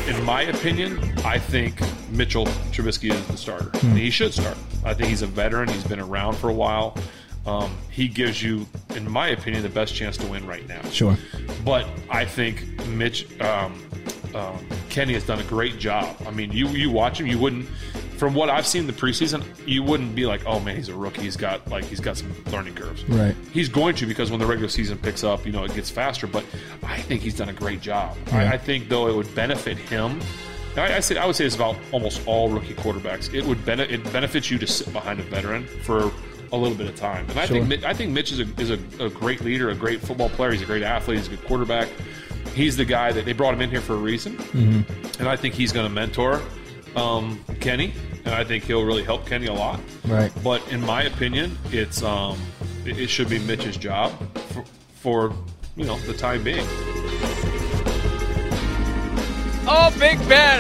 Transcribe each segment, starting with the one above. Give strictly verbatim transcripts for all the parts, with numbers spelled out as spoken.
in my opinion, I think Mitchell Trubisky is the starter. Hmm. And he should start. I think he's a veteran. He's been around for a while. Um, he gives you, in my opinion, the best chance to win right now. Sure. But I think Mitch um, um, Kenny has done a great job. I mean, you you watch him, you wouldn't, from what I've seen in the preseason, you wouldn't be like, oh man, he's a rookie. He's got like he's got some learning curves. Right. He's going to, because when the regular season picks up, you know, it gets faster. But I think he's done a great job. Yeah. I, I think though it would benefit him. I, I say I would say this about almost all rookie quarterbacks. It would bene- it benefits you to sit behind a veteran for a little bit of time. And I Sure. think I think Mitch is a is a, a great leader, a great football player. He's a great athlete. He's a good quarterback. He's the guy that they brought him in here for a reason. Mm-hmm. And I think he's going to mentor um, Kenny, and I think he'll really help Kenny a lot. Right. But in my opinion, it's um, it, it should be Mitch's job for, for you know the time being. Oh, Big Ben.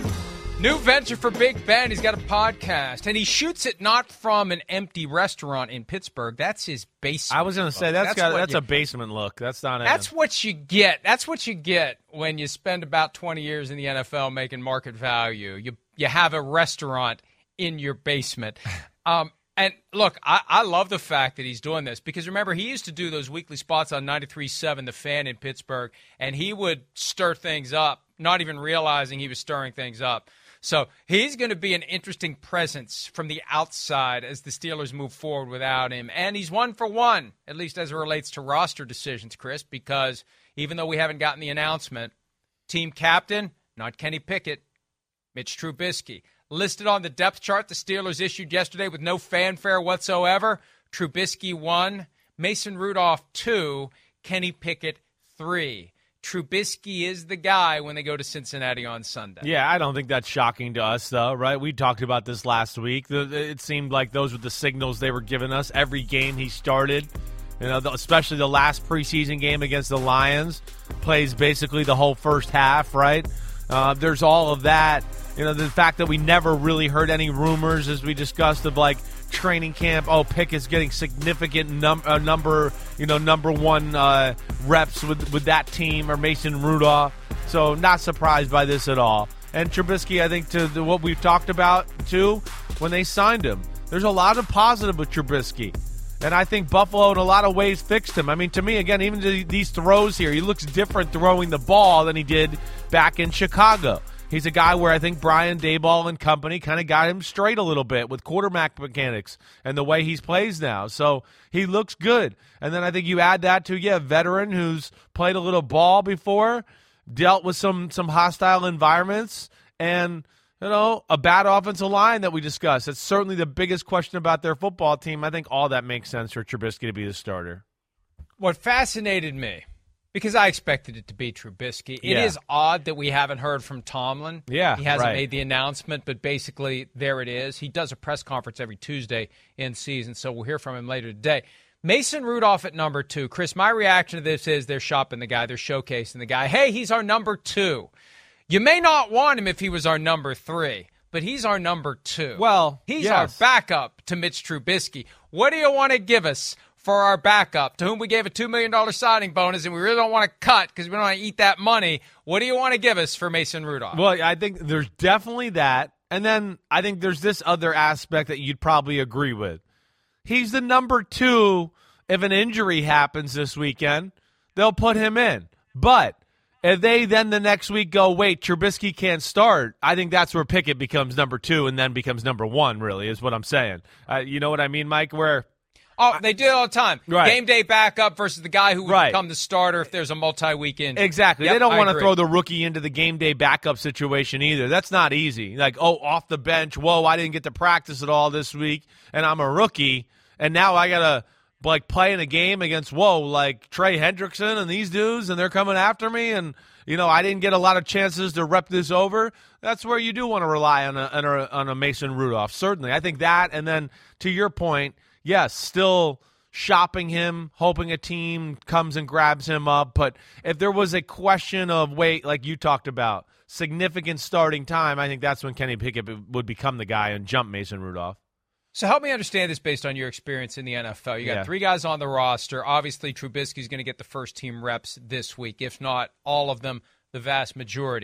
New venture for Big Ben. He's got a podcast, and he shoots it not from an empty restaurant in Pittsburgh. That's his basement. I was going to say, that's, that's, got, that's you, a basement look. That's not. That's a, what you get. That's what you get when you spend about twenty years in the N F L making market value. You you have a restaurant in your basement. Um, and look, I, I love the fact that he's doing this, because remember, he used to do those weekly spots on ninety-three point seven The Fan in Pittsburgh, and he would stir things up, not even realizing he was stirring things up. So he's going to be an interesting presence from the outside as the Steelers move forward without him. And he's one for one, at least as it relates to roster decisions, Chris, because even though we haven't gotten the announcement, team captain, not Kenny Pickett, Mitch Trubisky. Listed on the depth chart the Steelers issued yesterday with no fanfare whatsoever, Trubisky one, Mason Rudolph two, Kenny Pickett three. Trubisky is the guy when they go to Cincinnati on Sunday. Yeah, I don't think that's shocking to us, though, right? We talked about this last week. It seemed like those were the signals they were giving us. Every game he started, you know, especially the last preseason game against the Lions, plays basically the whole first half, right? Uh, there's all of that. You know, the fact that we never really heard any rumors, as we discussed, of like training camp. Oh, Pickett's getting significant num- uh, number, you know, number one uh, reps with with that team, or Mason Rudolph. So not surprised by this at all. And Trubisky, I think, to the, what we've talked about too, when they signed him, there's a lot of positive with Trubisky. And I think Buffalo in a lot of ways fixed him. I mean, to me, again, even to these throws here, he looks different throwing the ball than he did back in Chicago. He's a guy where I think Brian Daboll and company kind of got him straight a little bit with quarterback mechanics and the way he plays now. So he looks good. And then I think you add that to, yeah, a veteran who's played a little ball before, dealt with some some hostile environments, and, you know, a bad offensive line that we discussed. It's certainly the biggest question about their football team. I think all that makes sense for Trubisky to be the starter. What fascinated me, because I expected it to be Trubisky. It Yeah. is odd that we haven't heard from Tomlin. Yeah, He hasn't right. made the announcement, but basically there it is. He does a press conference every Tuesday in season, so we'll hear from him later today. Mason Rudolph at number two. Chris, my reaction to this is they're shopping the guy. They're showcasing the guy. Hey, he's our number two. You may not want him if he was our number three, but he's our number two. Well, he's yes. our backup to Mitch Trubisky. What do you want to give us for our backup, to whom we gave a two million dollars signing bonus and we really don't want to cut because we don't want to eat that money? What do you want to give us for Mason Rudolph? Well, I think there's definitely that. And then I think there's this other aspect that you'd probably agree with. He's the number two. If an injury happens this weekend, they'll put him in. But if they then the next week go, wait, Trubisky can't start, I think that's where Pickett becomes number two and then becomes number one, really, is what I'm saying. Uh, you know what I mean, Mike? Where Oh, they do it all the time. Right. Game day backup versus the guy who would Right. become the starter if there's a multi-week injury. Exactly. Yep, they don't I want to agree. throw the rookie into the game day backup situation either. That's not easy. Like, oh, off the bench, whoa, I didn't get to practice at all this week, and I'm a rookie, and now I got to like play in a game against, whoa, like Trey Hendrickson and these dudes, and they're coming after me, and, you know, I didn't get a lot of chances to rep this over. That's where you do want to rely on a, on a, on a Mason Rudolph, certainly. I think that, and then to your point, yes, still – shopping him, hoping a team comes and grabs him up. But if there was a question of, wait, like you talked about, significant starting time, I think that's when Kenny Pickett would become the guy and jump Mason Rudolph. So help me understand this based on your experience in the N F L. You got Yeah. three guys on the roster. Obviously, Trubisky's going to get the first team reps this week, if not all of them, the vast majority.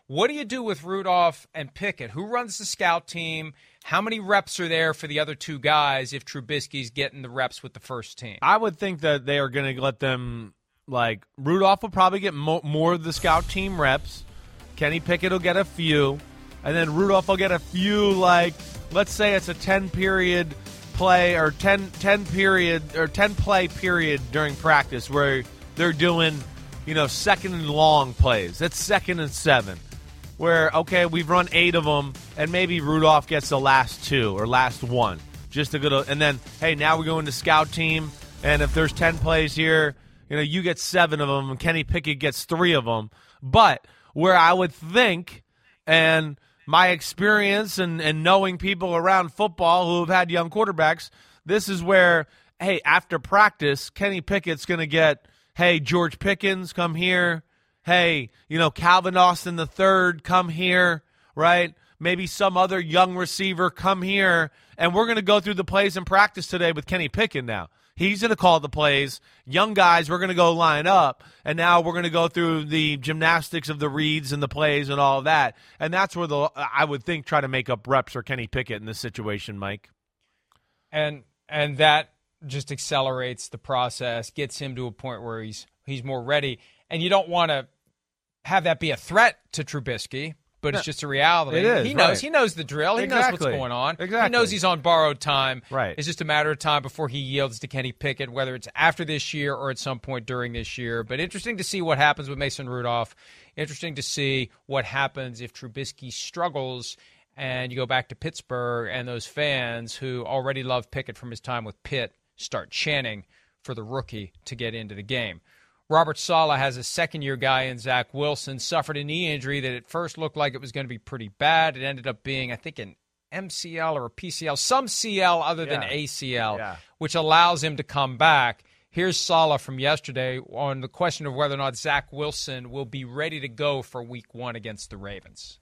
What do you do with Rudolph and Pickett? Who runs the scout team? How many reps are there for the other two guys if Trubisky's getting the reps with the first team? I would think that they are going to let them, like, Rudolph will probably get mo- more of the scout team reps. Kenny Pickett will get a few. And then Rudolph will get a few, like, let's say it's a ten-period play or ten, ten period or ten-play period during practice where they're doing, you know, second and long plays. That's second and seven. Where, okay, we've run eight of them, and maybe Rudolph gets the last two or last one. Just to go to, and then, hey, now we go into scout team, and if there's ten plays here, you know, you get seven of them, and Kenny Pickett gets three of them. But where I would think, and my experience and, and knowing people around football who have had young quarterbacks, this is where, hey, after practice, Kenny Pickett's going to get, hey, George Pickens, come here. Hey, you know, Calvin Austin the third, come here, right? Maybe some other young receiver, come here. And we're going to go through the plays in practice today with Kenny Pickett now. He's going to call the plays. Young guys, we're going to go line up. And now we're going to go through the gymnastics of the reads and the plays and all of that. And that's where the I would think try to make up reps for Kenny Pickett in this situation, Mike. And and that just accelerates the process, gets him to a point where he's he's more ready. And you don't want to have that be a threat to Trubisky, but it's just a reality. It is, he knows. right. He knows the drill. He Exactly. knows what's going on. Exactly. He knows he's on borrowed time. Right. It's just a matter of time before he yields to Kenny Pickett, whether it's after this year or at some point during this year. But interesting to see what happens with Mason Rudolph. Interesting to see what happens if Trubisky struggles and you go back to Pittsburgh and those fans who already love Pickett from his time with Pitt start chanting for the rookie to get into the game. Robert Saleh has a second-year guy in Zach Wilson, suffered a knee injury that at first looked like it was going to be pretty bad. It ended up being, I think, an M C L or a P C L, some C L other than Yeah. A C L, Yeah. which allows him to come back. Here's Saleh from yesterday on the question of whether or not Zach Wilson will be ready to go for week one against the Ravens.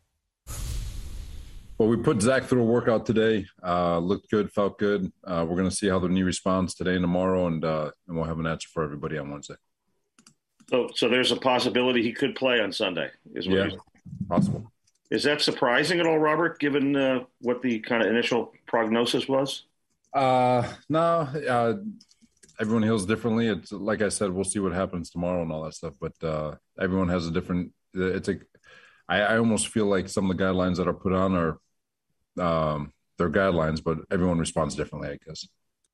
Well, we put Zach through a workout today. Uh, looked good, felt good. Uh, we're going to see how the knee responds today and tomorrow, and, uh, and we'll have an answer for everybody on Wednesday. So, so there's a possibility he could play on Sunday. Is what Yeah, he's- possible. Is that surprising at all, Robert, given uh, what the kind of initial prognosis was? Uh, no, uh, everyone heals differently. It's like I said, we'll see what happens tomorrow and all that stuff. But uh, everyone has a different. It's a. I, I almost feel like some of the guidelines that are put on are, um, they're guidelines, but everyone responds differently, I guess.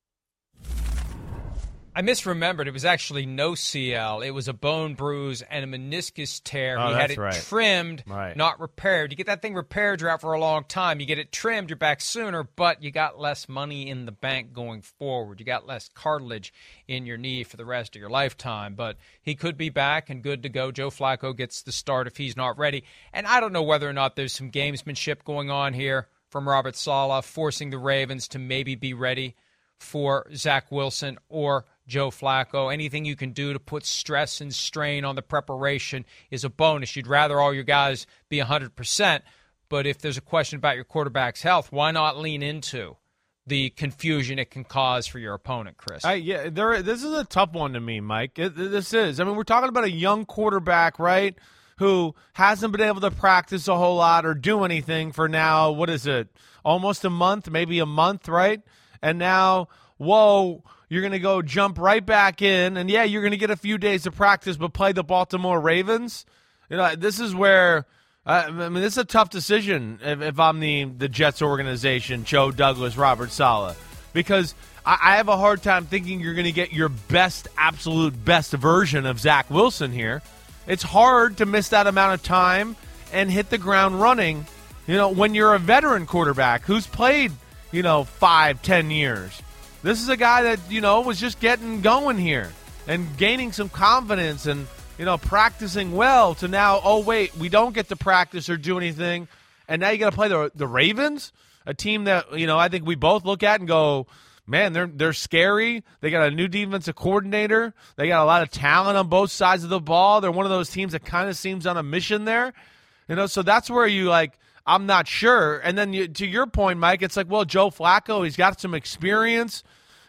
I misremembered. It was actually no C L. It was a bone bruise and a meniscus tear. Oh, he had that's it right. trimmed, Right. not repaired. You get that thing repaired, you're out for a long time. You get it trimmed, you're back sooner, but you got less money in the bank going forward. You got less cartilage in your knee for the rest of your lifetime. But he could be back and good to go. Joe Flacco gets the start if he's not ready. And I don't know whether or not there's some gamesmanship going on here from Robert Saleh, forcing the Ravens to maybe be ready for Zach Wilson or Joe Flacco. Anything you can do to put stress and strain on the preparation is a bonus. You'd rather all your guys be one hundred percent, but if there's a question about your quarterback's health, why not lean into the confusion it can cause for your opponent, Chris? I, yeah, there. This is a tough one to me, Mike. It, this is. I mean, we're talking about a young quarterback, right, who hasn't been able to practice a whole lot or do anything for now, what is it, almost a month, maybe a month, right? And now, whoa, you're going to go jump right back in, and yeah, you're going to get a few days of practice, but play the Baltimore Ravens. You know, this is where uh, I mean, this is a tough decision if, if I'm the the Jets organization, Joe Douglas, Robert Saleh, because I, I have a hard time thinking you're going to get your best, absolute best version of Zach Wilson here. It's hard to miss that amount of time and hit the ground running. You know, when you're a veteran quarterback who's played, you know, five, ten years. This is a guy that, you know, was just getting going here and gaining some confidence and, you know, practicing well to now, oh, wait, we don't get to practice or do anything. And now you got to play the the Ravens, a team that, you know, I think we both look at and go, man, they're they're scary. They got a new defensive coordinator. They got a lot of talent on both sides of the ball. They're one of those teams that kind of seems on a mission there. You know, so that's where you, like, I'm not sure. And then you, to your point, Mike, it's like, well, Joe Flacco, he's got some experience.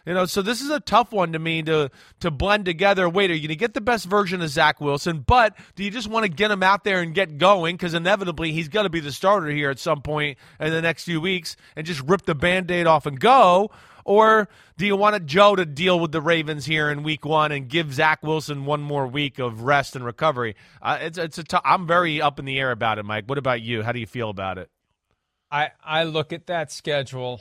You know, so this is a tough one to me to to blend together. Wait, are you going to get the best version of Zach Wilson? But do you just want to get him out there and get going? Because inevitably he's going to be the starter here at some point in the next few weeks and just rip the Band-Aid off and go? Or do you want Joe to deal with the Ravens here in week one and give Zach Wilson one more week of rest and recovery? Uh, it's it's a t- I'm very up in the air about it, Mike. What about you? How do you feel about it? I, I look at that schedule.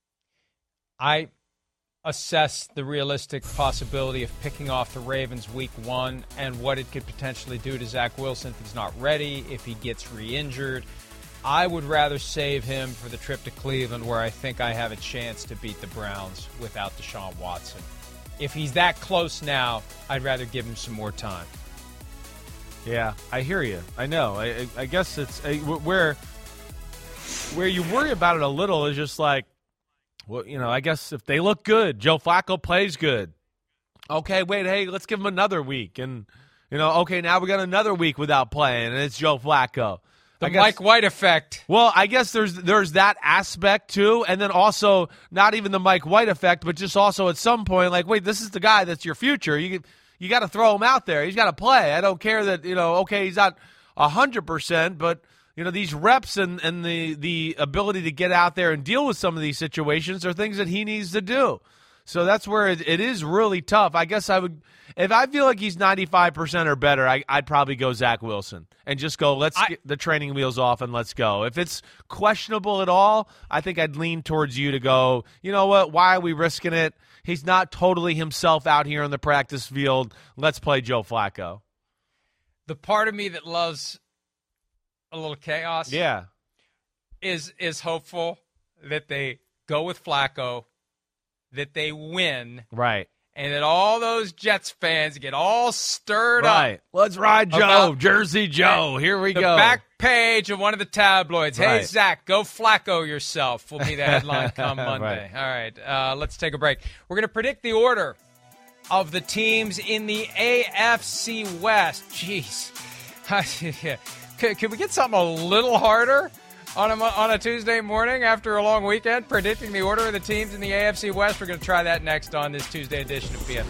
I assess the realistic possibility of picking off the Ravens week one and what it could potentially do to Zach Wilson if he's not ready, if he gets re-injured. I would rather save him for the trip to Cleveland, where I think I have a chance to beat the Browns without Deshaun Watson. If he's that close now, I'd rather give him some more time. Yeah, I hear you. I know. I, I, I guess it's uh, where where you worry about it a little is just like, well, you know, I guess if they look good, Joe Flacco plays good. Okay, wait, hey, let's give him another week. And, you know, okay, now we got another week without playing, and it's Joe Flacco. The I guess, Mike White effect. Well, I guess there's there's that aspect, too, and then also not even the Mike White effect, but just also at some point, like, wait, this is the guy that's your future. You you got to throw him out there. He's got to play. I don't care that, you know, okay, he's not one hundred percent, but – you know, these reps and, and the, the ability to get out there and deal with some of these situations are things that he needs to do. So that's where it, it is really tough. I guess I would – if I feel like he's ninety-five percent or better, I, I'd probably go Zach Wilson and just go, let's I, get the training wheels off and let's go. If it's questionable at all, I think I'd lean towards you to go, you know what, why are we risking it? He's not totally himself out here on the practice field. Let's play Joe Flacco. The part of me that loves – a little chaos, yeah, is is hopeful that they go with Flacco, that they win, right, and that all those Jets fans get all stirred right. up. Let's ride Joe, Jersey Joe. Here we the go. The back page of one of the tabloids. Right. Hey, Zach, go Flacco yourself. Will be the headline come Monday. Right. All right, uh, let's take a break. We're going to predict the order of the teams in the A F C West. Jeez. Can we get something a little harder on a, on a Tuesday morning after a long weekend? Predicting the order of the teams in the A F C West. We're going to try that next on this Tuesday edition of P F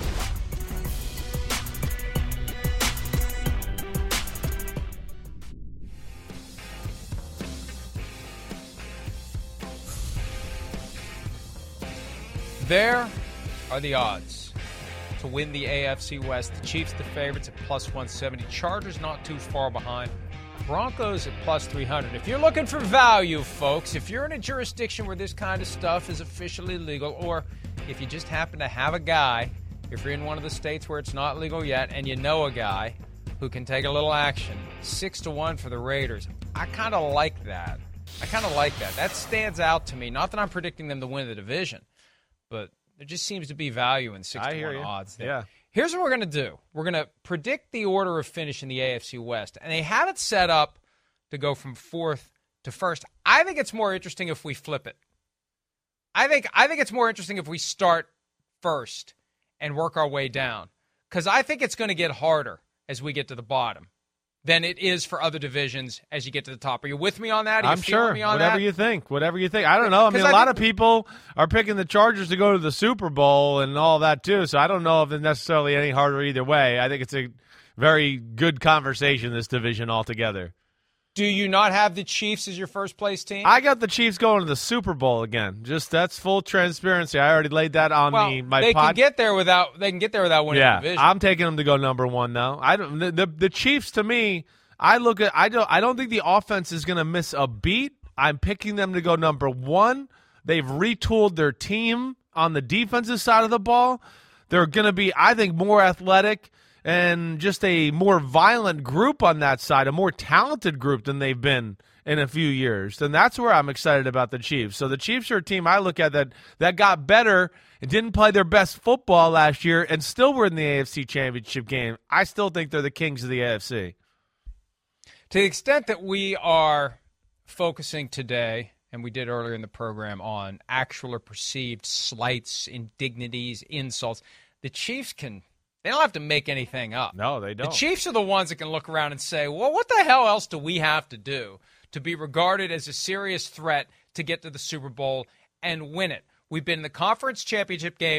T. There are the odds to win the A F C West. The Chiefs the favorites at plus one seventy. Chargers not too far behind. Broncos at plus three hundred. If you're looking for value, folks, if you're in a jurisdiction where this kind of stuff is officially legal, or if you just happen to have a guy, if you're in one of the states where it's not legal yet and you know a guy who can take a little action, six to one for the Raiders. I kind of like that. I kind of like that. That stands out to me. Not that I'm predicting them to win the division, but there just seems to be value in six to one odds there. Yeah. Here's what we're going to do. We're going to predict the order of finish in the A F C West, and they have it set up to go from fourth to first. I think it's more interesting if we flip it. I think I think it's more interesting if we start first and work our way down, because I think it's going to get harder as we get to the bottom than it is for other divisions as you get to the top. Are you with me on that? Are you I'm sure. Me on whatever that? you think. Whatever you think. I don't know. I mean, I a lot think- of people are picking the Chargers to go to the Super Bowl and all that, too. So I don't know if it's necessarily any harder either way. I think it's a very good conversation, this division altogether. Do you not have the Chiefs as your first place team? I got the Chiefs going to the Super Bowl again. Just that's full transparency. I already laid that on well, the my they pod- can get there without they can get there without winning yeah, the division. I'm taking them to go number one though. I don't the, the the Chiefs to me. I look at I don't I don't think the offense is going to miss a beat. I'm picking them to go number one. They've retooled their team on the defensive side of the ball. They're going to be, I think, more athletic and just a more violent group on that side, a more talented group than they've been in a few years. And that's where I'm excited about the Chiefs. So the Chiefs are a team I look at that that got better and didn't play their best football last year and still were in the A F C Championship game. I still think they're the kings of the A F C. To the extent that we are focusing today, and we did earlier in the program, on actual or perceived slights, indignities, insults, the Chiefs can – they don't have to make anything up. No, they don't. The Chiefs are the ones that can look around and say, well, what the hell else do we have to do to be regarded as a serious threat to get to the Super Bowl and win it? We've been in the conference championship game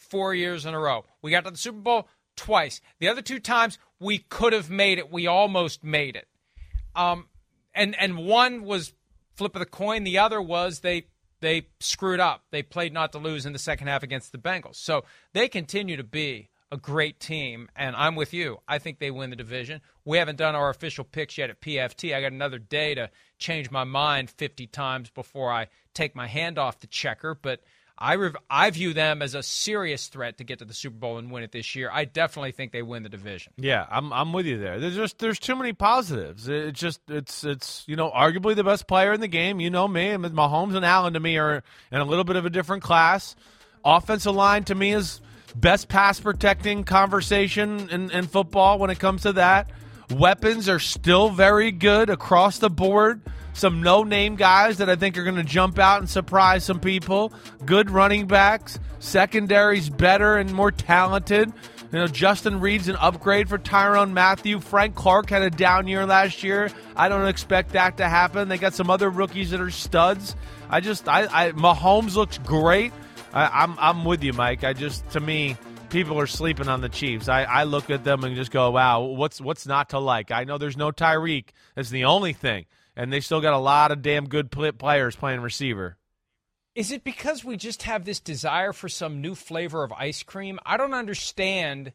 four years in a row. We got to the Super Bowl twice. The other two times, we could have made it. We almost made it. Um, and and one was flip of the coin. The other was they they screwed up. They played not to lose in the second half against the Bengals. So they continue to be a great team, and I'm with you. I think they win the division. We haven't done our official picks yet at P F T. I got another day to change my mind fifty times before I take my hand off the checker, but I rev- I view them as a serious threat to get to the Super Bowl and win it this year. I definitely think they win the division. Yeah, I'm I'm with you there. There's just there's too many positives. It's just it's it's you know arguably the best player in the game. You know me, Mahomes and Allen to me are in a little bit of a different class. Offensive line to me is best pass protecting conversation in, in football when it comes to that. Weapons are still very good across the board. Some no-name guys that I think are going to jump out and surprise some people. Good running backs. Secondary's better and more talented. You know, Justin Reed's an upgrade for Tyrann Mathieu. Frank Clark had a down year last year. I don't expect that to happen. They got some other rookies that are studs. I just, I, I Mahomes looks great. I, I'm, I'm with you, Mike. I just, to me, people are sleeping on the Chiefs. I, I look at them and just go, wow, what's, what's not to like? I know there's no Tyreek. That's the only thing. And they still got a lot of damn good players playing receiver. Is it because we just have this desire for some new flavor of ice cream? I don't understand.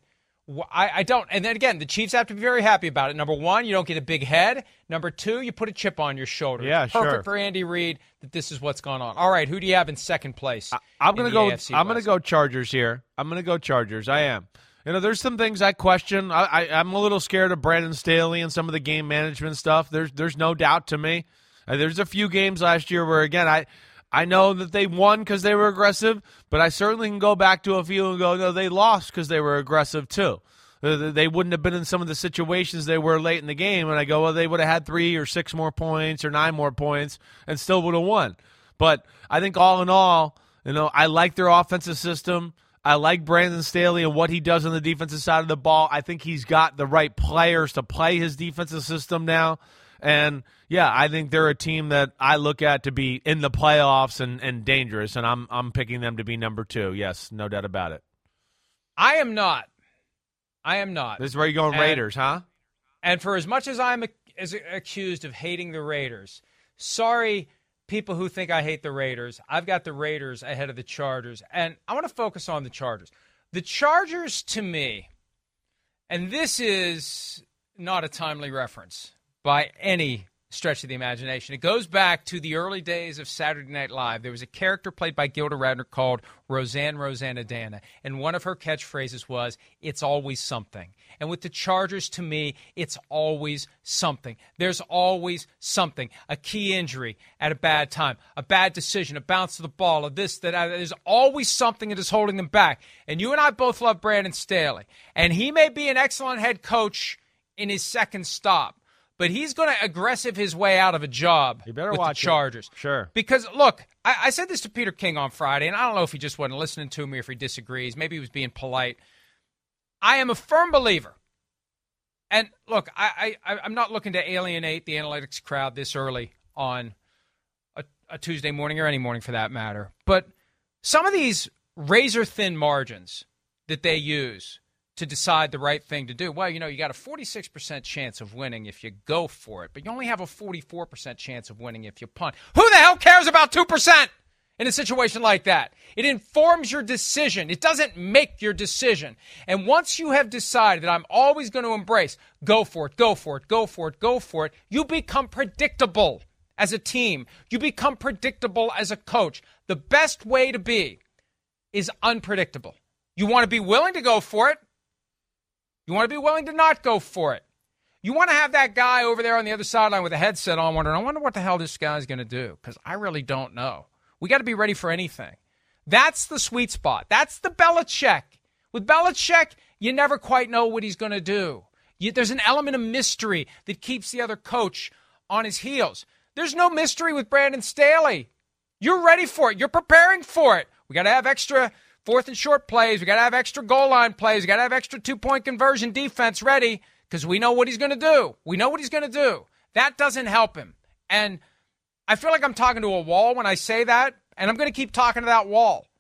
I, I don't. And then again, the Chiefs have to be very happy about it. Number one, you don't get a big head. Number two, you put a chip on your shoulder. Yeah, Perfect sure. for Andy Reid that this is what's going on. All right, who do you have in second place? I, I'm going to go. A F C I'm going to go Chargers here. I'm going to go Chargers. I am. You know, there's some things I question. I, I, I'm a little scared of Brandon Staley and some of the game management stuff. There's there's no doubt to me. Uh, there's a few games last year where, again, I I know that they won because they were aggressive, but I certainly can go back to a few and go, no, they lost because they were aggressive too. Uh, they wouldn't have been in some of the situations they were late in the game, and I go, well, they would have had three or six more points or nine more points and still would have won. But I think all in all, you know, I like their offensive system. I like Brandon Staley and what he does on the defensive side of the ball. I think he's got the right players to play his defensive system now. And, yeah, I think they're a team that I look at to be in the playoffs and, and dangerous, and I'm I'm picking them to be number two. Yes, no doubt about it. I am not. I am not. This is where you're going, and, Raiders, huh? And for as much as I'm a, as accused of hating the Raiders, sorry, people who think I hate the Raiders, I've got the Raiders ahead of the Chargers, and I want to focus on the Chargers. The Chargers, to me, and this is not a timely reference by any stretch of the imagination. It goes back to the early days of Saturday Night Live. There was a character played by Gilda Radner called Roseanne Roseannadanna, and one of her catchphrases was, "It's always something." And with the Chargers, to me, it's always something. There's always something. A key injury at a bad time, a bad decision, a bounce of the ball, a this, that. There's always something that is holding them back. And you and I both love Brandon Staley, and he may be an excellent head coach in his second stop, but he's going to aggressive his way out of a job you better with watch the Chargers. It. Sure. Because, look, I, I said this to Peter King on Friday, and I don't know if he just wasn't listening to me or if he disagrees. Maybe he was being polite. I am a firm believer. And, look, I, I, I'm not looking to alienate the analytics crowd this early on a, a Tuesday morning or any morning for that matter. But some of these razor-thin margins that they use to decide the right thing to do. Well, you know, you got a forty-six percent chance of winning if you go for it, but you only have a forty-four percent chance of winning if you punt. Who the hell cares about two percent in a situation like that? It informs your decision. It doesn't make your decision. And once you have decided that I'm always going to embrace, go for it, go for it, go for it, go for it, you become predictable as a team. You become predictable as a coach. The best way to be is unpredictable. You want to be willing to go for it. You want to be willing to not go for it. You want to have that guy over there on the other sideline with a headset on wondering, I wonder what the hell this guy's going to do, because I really don't know. We got to be ready for anything. That's the sweet spot. That's the Belichick. With Belichick, you never quite know what he's going to do. You, there's an element of mystery that keeps the other coach on his heels. There's no mystery with Brandon Staley. You're ready for it. You're preparing for it. We got to have extra fourth and short plays. We got to have extra goal line plays. We got to have extra two-point conversion defense ready because we know what he's going to do. We know what he's going to do. That doesn't help him. And I feel like I'm talking to a wall when I say that, and I'm going to keep talking to that wall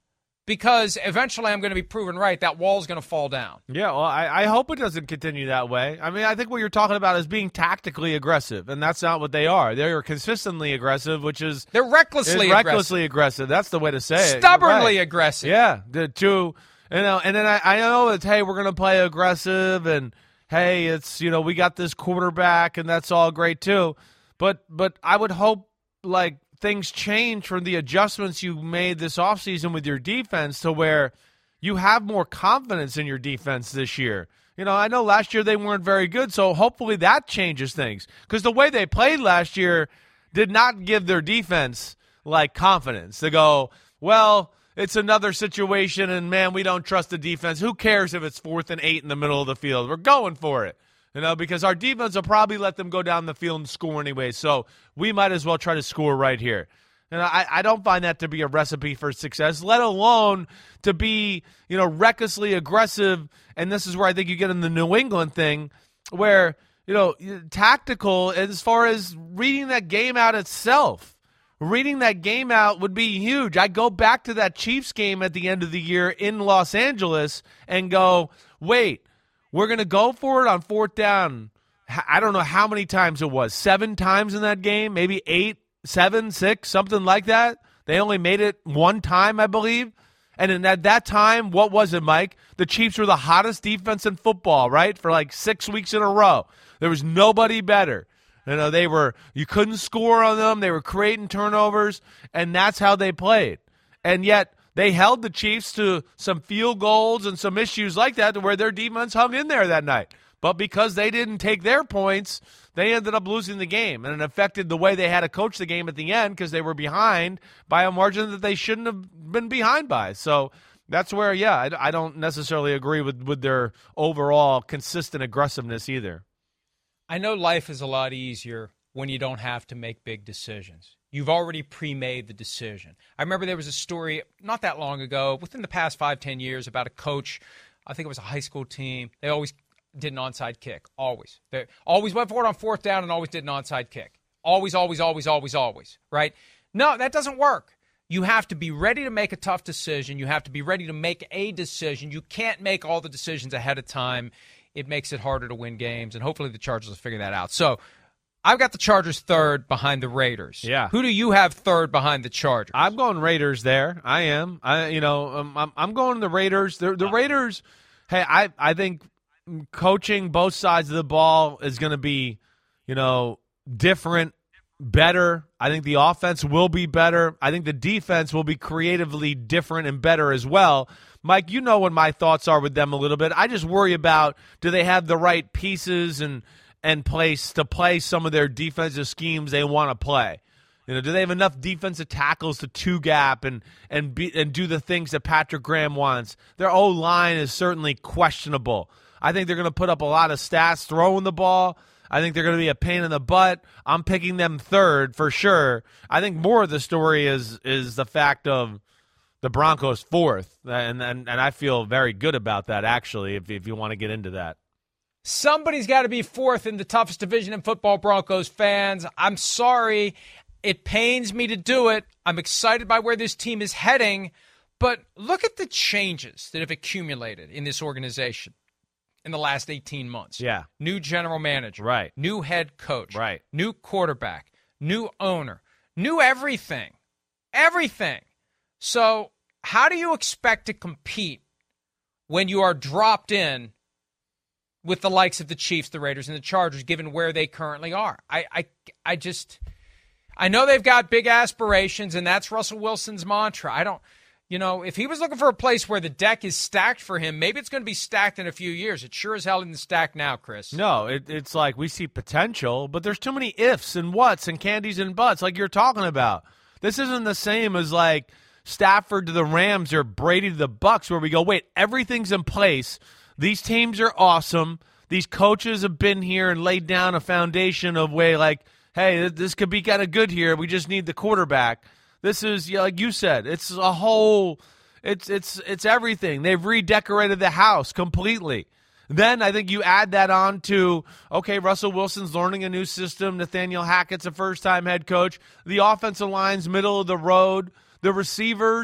because eventually I'm going to be proven right. That wall is going to fall down. Yeah, well, I, I hope it doesn't continue that way. I mean, I think what you're talking about is being tactically aggressive, and that's not what they are. They're consistently aggressive, which is they're recklessly is recklessly aggressive. aggressive. That's the way to say it. Stubbornly Right. aggressive. Yeah, the two, you know, and then I, I know it's hey, we're going to play aggressive, and hey, it's you know we got this quarterback, and that's all great too. But but I would hope like. things change from the adjustments you made this offseason with your defense to where you have more confidence in your defense this year. You know, I know last year they weren't very good, so hopefully that changes things. Because the way they played last year did not give their defense, like, confidence to go, well, it's another situation, and, man, we don't trust the defense. Who cares if it's fourth and eight in the middle of the field? We're going for it. You know, because our defense will probably let them go down the field and score anyway, so we might as well try to score right here. And I, I don't find that to be a recipe for success, let alone to be, you know, recklessly aggressive. And this is where I think you get in the New England thing where, you know, tactical as far as reading that game out itself. Reading that game out would be huge. I go back to that Chiefs game at the end of the year in Los Angeles and go, wait, we're going to go for it on fourth down. I don't know how many times it was. Seven times in that game, maybe eight, seven, six, something like that. They only made it one time, I believe. And in at that time, what was it, Mike? The Chiefs were the hottest defense in football, right? For like six weeks in a row. There was nobody better. You know, they were, you couldn't score on them. They were creating turnovers, and that's how they played. And yet, they held the Chiefs to some field goals and some issues like that to where their defense hung in there that night. But because they didn't take their points, they ended up losing the game. And it affected the way they had to coach the game at the end because they were behind by a margin that they shouldn't have been behind by. So that's where, yeah, I, I don't necessarily agree with, with their overall consistent aggressiveness either. I know life is a lot easier when you don't have to make big decisions. You've already pre-made the decision. I remember there was a story not that long ago, within the past five, ten years, about a coach. I think it was a high school team. They always did an onside kick. Always. They always went for it on fourth down and always did an onside kick. Always, always, always, always, always. Right? No, that doesn't work. You have to be ready to make a tough decision. You have to be ready to make a decision. You can't make all the decisions ahead of time. It makes it harder to win games, and hopefully the Chargers will figure that out. So, I've got the Chargers third behind the Raiders. Yeah. Who do you have third behind the Chargers? I'm going Raiders there. I am. I, you know, um, I'm, I'm going the Raiders. The, the Raiders, hey, I, I think coaching both sides of the ball is going to be, you know, different, better. I think the offense will be better. I think the defense will be creatively different and better as well. Mike, you know what my thoughts are with them a little bit. I just worry about, do they have the right pieces and and place to play some of their defensive schemes they want to play? You know, do they have enough defensive tackles to two gap and and be, and do the things that Patrick Graham wants? Their O-line is certainly questionable. I think they're going to put up a lot of stats throwing the ball. I think they're going to be a pain in the butt. I'm picking them third for sure. I think more of the story is is the fact of the Broncos fourth, and and, and I feel very good about that, actually, if if you want to get into that. Somebody's got to be fourth in the toughest division in football, Broncos fans. I'm sorry. It pains me to do it. I'm excited by where this team is heading, but look at the changes that have accumulated in this organization in the last eighteen months. Yeah. New general manager. Right. New head coach. Right. New quarterback. New owner. New everything. Everything. So how do you expect to compete when you are dropped in with the likes of the Chiefs, the Raiders, and the Chargers, given where they currently are? I, I, I just, I know they've got big aspirations, and that's Russell Wilson's mantra. I don't, you know, if he was looking for a place where the deck is stacked for him, maybe it's going to be stacked in a few years. It sure as hell isn't stacked now, Chris. No, it, it's like we see potential, but there's too many ifs and whats and candies and buts like you're talking about. This isn't the same as like Stafford to the Rams or Brady to the Bucks, where we go, wait, everything's in place. These teams are awesome. These coaches have been here and laid down a foundation of way like, hey, this could be kind of good here. We just need the quarterback. This is, like you said, it's a whole, it's it's it's everything. They've redecorated the house completely. Then I think you add that on to, okay, Russell Wilson's learning a new system. Nathaniel Hackett's a first-time head coach. The offensive line's middle of the road. The receivers,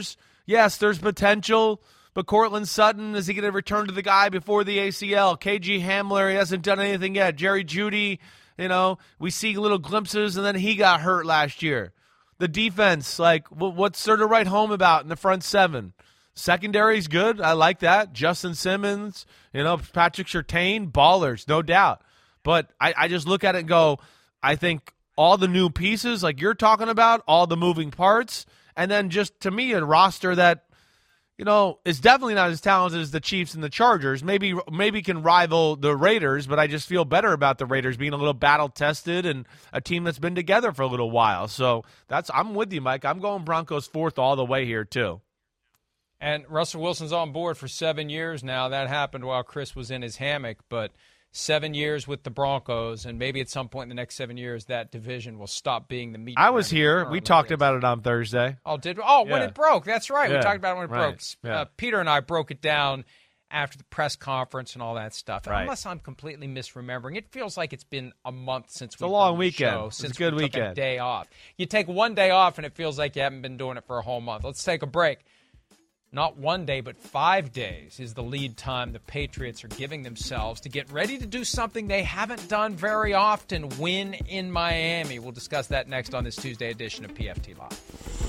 yes, there's potential, but Cortland Sutton, is he going to return to the guy before the A C L? K G Hamler, he hasn't done anything yet. Jerry Jeudy, you know, we see little glimpses, and then he got hurt last year. The defense, like, what's there to write home about in the front seven? Secondary's good. I like that. Justin Simmons, you know, Patrick Surtain, ballers, no doubt. But I, I just look at it and go, I think all the new pieces, like you're talking about, all the moving parts, and then just, to me, a roster that, you know, is definitely not as talented as the Chiefs and the Chargers. Maybe maybe can rival the Raiders, but I just feel better about the Raiders being a little battle-tested and a team that's been together for a little while. So that's I'm with you, Mike. I'm going Broncos fourth all the way here, too. And Russell Wilson's on board for seven years now. That happened while Chris was in his hammock, but seven years with the Broncos, and maybe at some point in the next seven years, that division will stop being the meat. I was here. We talked is. about it on Thursday. Oh, did we? Oh, yeah. When it broke. That's right. Yeah. We talked about it when it right. broke. Yeah. Uh, Peter and I broke it down after the press conference and all that stuff. Right. Unless I'm completely misremembering, it feels like it's been a month since it's we've a long done weekend. The show, it's since a good we took weekend. a day off. You take one day off, and it feels like you haven't been doing it for a whole month. Let's take a break. Not one day, but five days is the lead time the Patriots are giving themselves to get ready to do something they haven't done very often, win in Miami. We'll discuss that next on this Tuesday edition of P F T Live.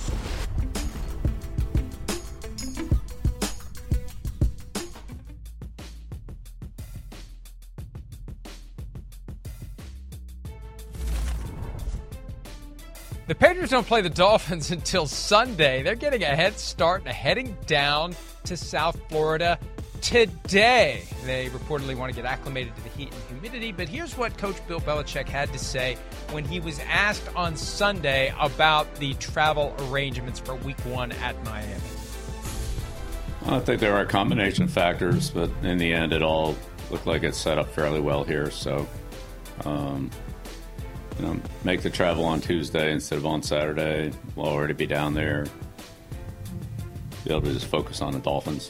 The Patriots don't play the Dolphins until Sunday. They're getting a head start and heading down to South Florida today. They reportedly want to get acclimated to the heat and humidity, but here's what Coach Bill Belichick had to say when he was asked on Sunday about the travel arrangements for week one at Miami. I think there are a combination of factors, but in the end, it all looked like it's set up fairly well here. So, um, you know, make the travel on Tuesday instead of on Saturday. We'll already be down there. Be able to just focus on the Dolphins.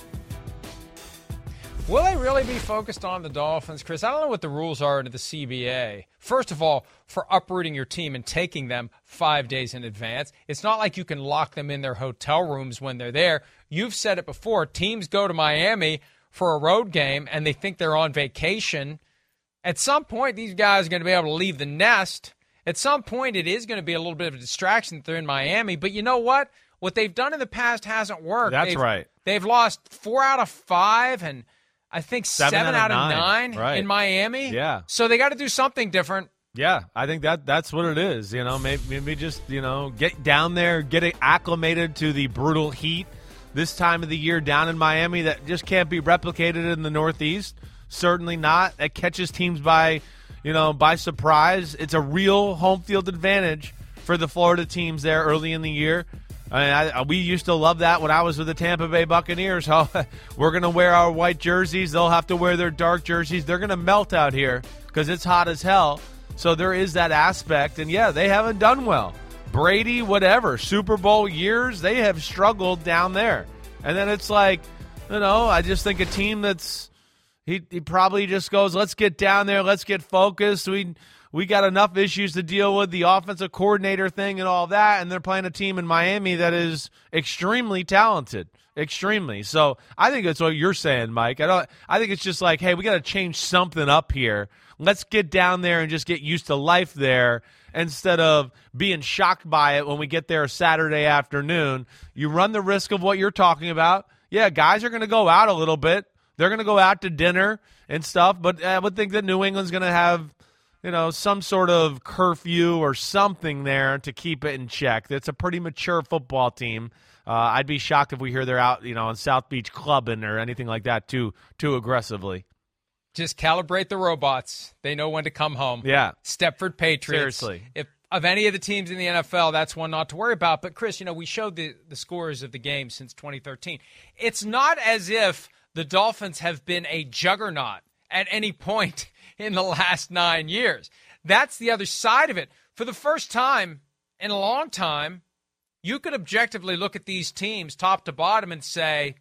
Will they really be focused on the Dolphins, Chris? I don't know what the rules are to the C B A. First of all, for uprooting your team and taking them five days in advance, it's not like you can lock them in their hotel rooms when they're there. You've said it before. Teams go to Miami for a road game, and they think they're on vacation. At some point, these guys are going to be able to leave the nest. At some point, it is going to be a little bit of a distraction that they're in Miami. But you know what? What they've done in the past hasn't worked. That's they've, right. They've lost four out of five and I think seven, seven out, out of nine, nine right. in Miami. Yeah. So they got to do something different. Yeah, I think that that's what it is. You know, maybe, maybe just, you know, get down there, get acclimated to the brutal heat this time of the year down in Miami that just can't be replicated in the Northeast. Certainly not. That catches teams by, you know, by surprise. It's a real home field advantage for the Florida teams there early in the year. I mean, I, we used to love that when I was with the Tampa Bay Buccaneers. How we're going to wear our white jerseys. They'll have to wear their dark jerseys. They're going to melt out here because it's hot as hell. So there is that aspect. And, yeah, they haven't done well. Brady, whatever, Super Bowl years, they have struggled down there. And then it's like, you know, I just think a team that's, He, he probably just goes, let's get down there, let's get focused. We we got enough issues to deal with, the offensive coordinator thing and all that, and they're playing a team in Miami that is extremely talented, extremely. So I think that's what you're saying, Mike. I don't. I think it's just like, hey, we got to change something up here. Let's get down there and just get used to life there instead of being shocked by it when we get there Saturday afternoon. You run the risk of what you're talking about. Yeah, guys are going to go out a little bit. They're going to go out to dinner and stuff, but I would think that New England's going to have, you know, some sort of curfew or something there to keep it in check. It's a pretty mature football team. Uh, I'd be shocked if we hear they're out, you know, on South Beach clubbing or anything like that too, too aggressively. Just calibrate the robots. They know when to come home. Yeah. Stepford Patriots. Seriously. If of any of the teams in the N F L, that's one not to worry about. But, Chris, you know, we showed the, the scores of the game since twenty thirteen. It's not as if the Dolphins have been a juggernaut at any point in the last nine years. That's the other side of it. For the first time in a long time, you could objectively look at these teams top to bottom and say,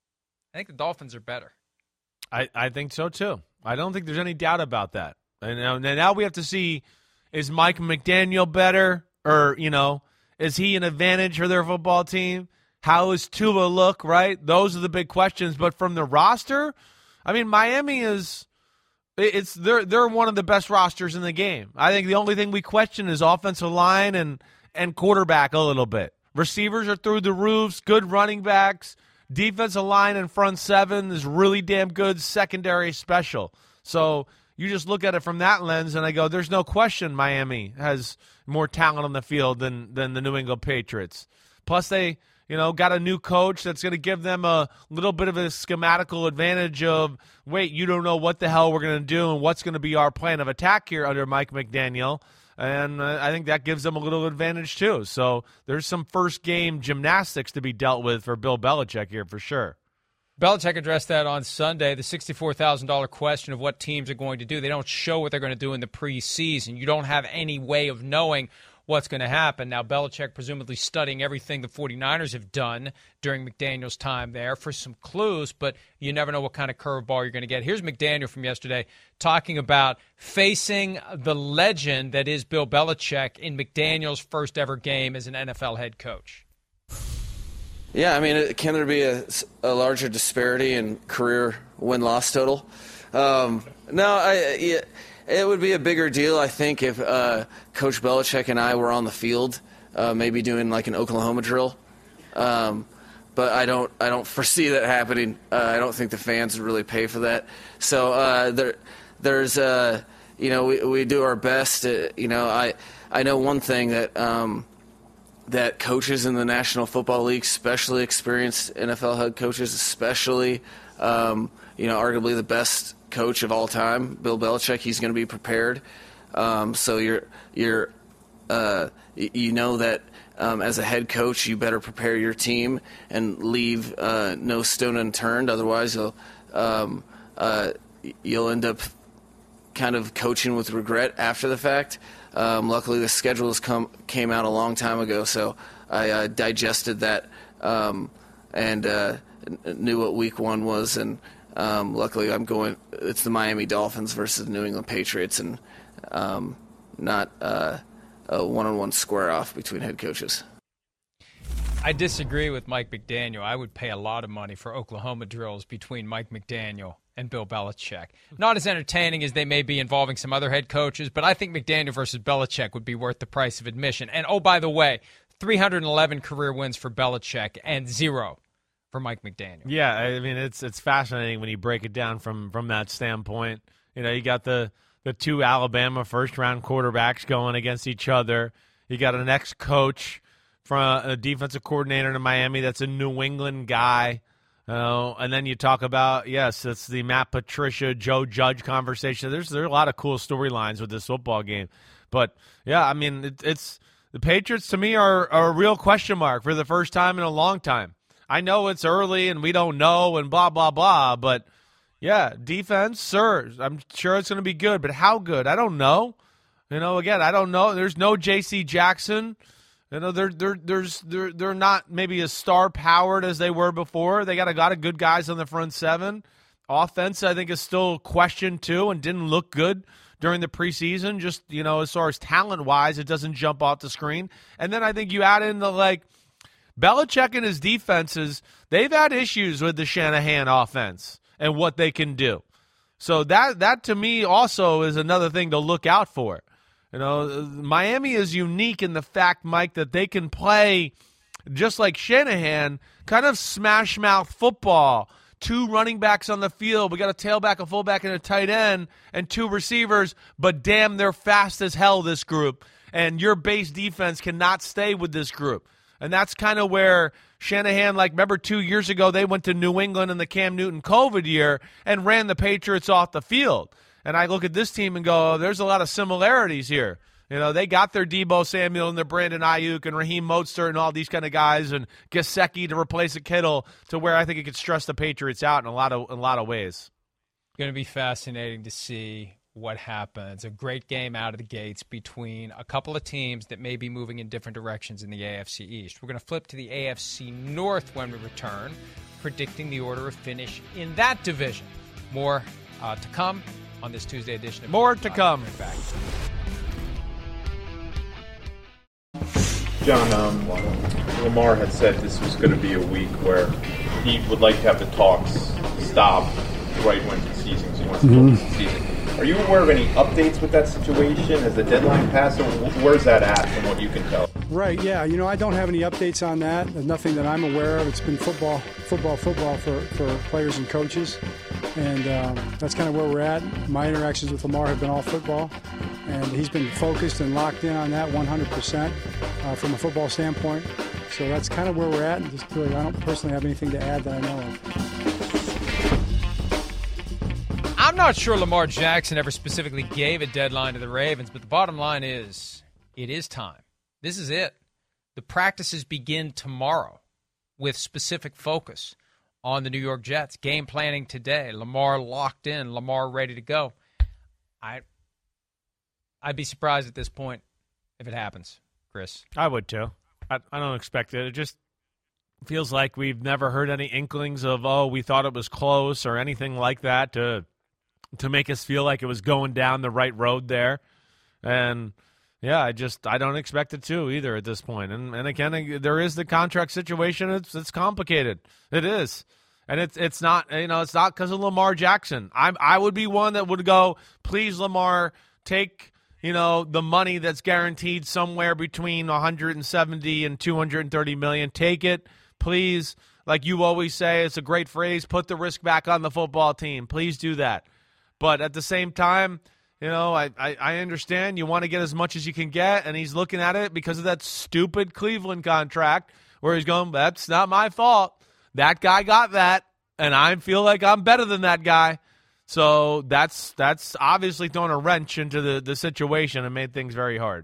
I think the Dolphins are better. I, I think so, too. I don't think there's any doubt about that. And now, now we have to see, is Mike McDaniel better? Or, you know, is he an advantage for their football team? How is Tua look, right? Those are the big questions. But from the roster, I mean, Miami is it's they're they're one of the best rosters in the game. I think the only thing we question is offensive line and and quarterback a little bit. Receivers are through the roofs, good running backs. Defensive line and front seven is really damn good. Secondary special. So you just look at it from that lens, and I go, there's no question Miami has more talent on the field than than the New England Patriots. Plus, they you know got a new coach that's going to give them a little bit of a schematical advantage of, wait, you don't know what the hell we're going to do and what's going to be our plan of attack here under Mike McDaniel. And uh, I think that gives them a little advantage too. So there's some first game gymnastics to be dealt with for Bill Belichick here for sure. Belichick addressed that on Sunday, the sixty-four thousand dollars question of what teams are going to do. They don't show what they're going to do in the preseason. You don't have any way of knowing what's going to happen. Now, Belichick presumably studying everything the 49ers have done during McDaniel's time there for some clues, but you never know what kind of curveball you're going to get. Here's McDaniel from yesterday talking about facing the legend that is Bill Belichick in McDaniel's first ever game as an N F L head coach. Yeah, I mean, can there be a, a larger disparity in career win-loss total? Um, no, I... Yeah, it would be a bigger deal, I think, if uh, Coach Belichick and I were on the field, uh, maybe doing like an Oklahoma drill. Um, but I don't, I don't foresee that happening. Uh, I don't think the fans would really pay for that. So uh, there, there's, uh, you know, we we do our best. To, you know, I I know one thing that um, that coaches in the National Football League, especially experienced N F L head coaches, especially, um, you know, arguably the best coach of all time, Bill Belichick, he's going to be prepared. Um, so you're you're uh, you know that um, as a head coach, you better prepare your team and leave uh, no stone unturned. Otherwise, you'll um, uh, you'll end up kind of coaching with regret after the fact. Um, luckily, the schedule has come came out a long time ago, so I uh, digested that um, and uh, knew what week one was. And Um, luckily, I'm going. It's the Miami Dolphins versus the New England Patriots, and um, not uh, a one-on-one square-off between head coaches. I disagree with Mike McDaniel. I would pay a lot of money for Oklahoma drills between Mike McDaniel and Bill Belichick. Not as entertaining as they may be involving some other head coaches, but I think McDaniel versus Belichick would be worth the price of admission. And, oh, by the way, three hundred eleven career wins for Belichick and zero for Mike McDaniel. Yeah, I mean, it's it's fascinating when you break it down from, from that standpoint. You know, you got the, the two Alabama first-round quarterbacks going against each other. You got an ex-coach from a defensive coordinator in Miami that's a New England guy. Uh, and then you talk about, yes, it's the Matt Patricia, Joe Judge conversation. There's, there are a lot of cool storylines with this football game. But, yeah, I mean, it, it's the Patriots, to me, are, are a real question mark for the first time in a long time. I know it's early and we don't know and blah, blah, blah, but, yeah, defense, sir, I'm sure it's going to be good, but how good? I don't know. You know, again, I don't know. There's no J C Jackson. You know, they're they're there's they're they're not maybe as star powered as they were before. They got a lot of good guys on the front seven. Offense, I think, is still questioned too and didn't look good during the preseason. Just, you know, as far as talent wise, it doesn't jump off the screen. And then I think you add in the like. Belichick and his defenses, they've had issues with the Shanahan offense and what they can do. So that, that to me also is another thing to look out for. You know, Miami is unique in the fact, Mike, that they can play just like Shanahan, kind of smash mouth football. Two running backs on the field. We got a tailback, a fullback, and a tight end, and two receivers, but damn, they're fast as hell, this group. And your base defense cannot stay with this group. And that's kind of where Shanahan, like, remember two years ago, they went to New England in the Cam Newton COVID year and ran the Patriots off the field. And I look at this team and go, oh, there's a lot of similarities here. You know, they got their Deebo Samuel and their Brandon Ayuk and Raheem Mostert and all these kind of guys and Gesicki to replace a Kittle to where I think it could stress the Patriots out in a lot of, in a lot of ways. Going to be fascinating to see what happens. A great game out of the gates between a couple of teams that may be moving in different directions in the A F C East. We're going to flip to the A F C North when we return, predicting the order of finish in that division. More uh, to come on this Tuesday edition of More to come. Back. John, um, Lamar had said this was going to be a week where he would like to have the talks stop right when the season, so he wants to Mm-hmm. focus the season. Are you aware of any updates with that situation? Has the deadline passed, or where's that at from what you can tell? Right, yeah. You know, I don't have any updates on that. Nothing that I'm aware of. It's been football, football, football for, for players and coaches. And um, that's kind of where we're at. My interactions with Lamar have been all football. And he's been focused and locked in on that one hundred percent uh, from a football standpoint. So that's kind of where we're at. And just really, I don't personally have anything to add that I know of. I'm not sure Lamar Jackson ever specifically gave a deadline to the Ravens, but the bottom line is it is time. This is it. The practices begin tomorrow with specific focus on the New York Jets. Game planning today. Lamar locked in. Lamar ready to go. I, I'd be surprised at this point if it happens, Chris. I would too. I, I don't expect it. It just feels like we've never heard any inklings of, oh, we thought it was close or anything like that to to make us feel like it was going down the right road there. And, yeah, I just I don't expect it to either at this point. And, and again, there is the contract situation. It's it's complicated. It is. And it's it's not, you know, it's not because of Lamar Jackson. I'm I would be one that would go, please, Lamar, take, you know, the money that's guaranteed somewhere between one hundred seventy and two hundred thirty million. Take it, please. Like you always say, it's a great phrase, put the risk back on the football team. Please do that. But at the same time, you know, I, I, I understand you want to get as much as you can get, and he's looking at it because of that stupid Cleveland contract where he's going, that's not my fault. That guy got that, and I feel like I'm better than that guy. So that's that's obviously thrown a wrench into the, the situation and made things very hard.